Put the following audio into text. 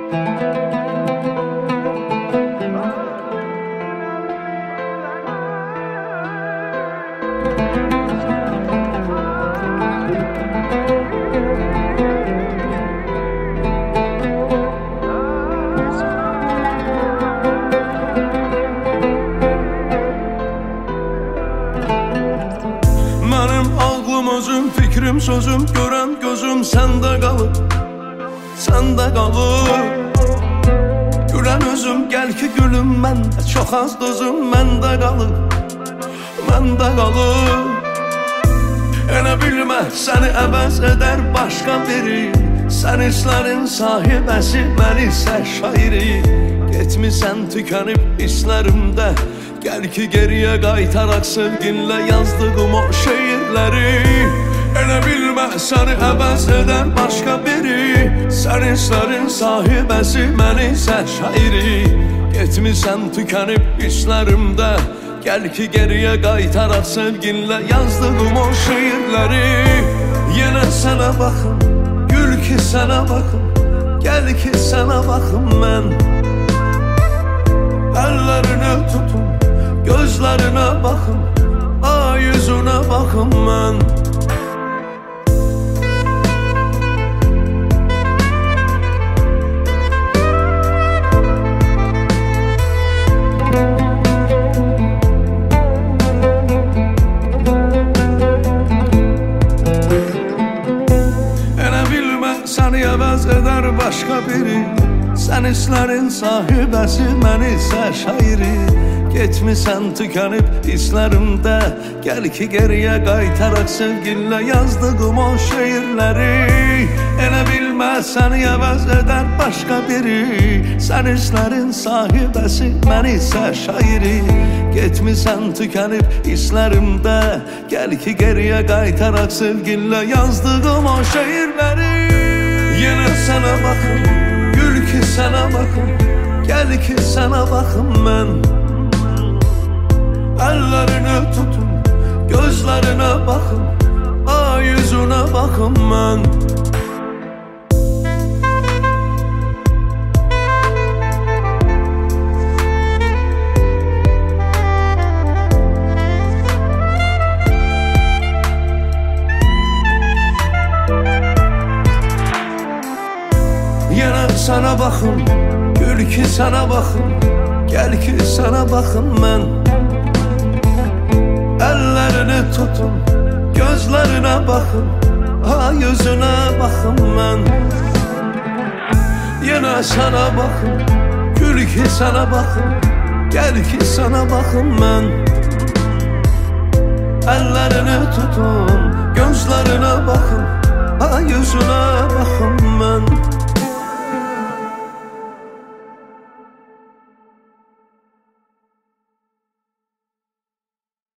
Özüm, fikrim, sözüm, görən gözüm səndə qalıb, səndə qalıb. Gülən özüm, gəl ki gülüm, məndə çox az dözüm, məndə qalıb, məndə qalıb. Elə bilmə, səni əvəz edər başqa biri, sən hisslərin sahibəsi, mən isə şairi. Getmisən tükənib hisslərimdə, gəl ki geriyə qaytaraq sevginlə yazdığım o şeirləri. Elə bilmə, səni əvəz edər başqa biri, sən hisslərin sahibəsi, mən isə şairi. Getmisən tükənib hisslərimdə, gəl ki geriyə qaytaraq sevginlə yazdığım o şeirləri. Yenə sənə baxım, gül ki sənə baxım, gəl ki sənə baxım mən. Əllərini tutun, gözlərinə baxım, yüzünə baxım mən. Elə bilmə, səni əvəz edər başqa biri, sən hisslərin sahibəsi, mən isə şairi. Getmisən tükənib hisslərimdə, gəl ki geriyə qaytaraq sevginlə yazdığım o şeirləri. Elə bilmə, səni əvəz edər başqa biri, sən hisslərin sahibəsi, mən isə şairi. Getmisən tükənib hisslərimdə, gəl ki geriyə qaytaraq sevginlə yazdığım o şeirləri. Yenə sənə baxım, gül ki sənə baxım, gəl ki sənə baxım mən. Əllərini tutun, gözlərinə baxım, yüzünə baxım mən. Yenə sənə baxım, gül ki sənə baxım, gəl ki sənə baxım mən. Əllərini tutun, gözlərinə baxım, yüzünə baxım mən. Yenə sənə baxım, gül ki sənə baxım, gəl ki sənə baxım mən. Əllərini tutun, gözlərinə baxım, yüzünə baxım mən.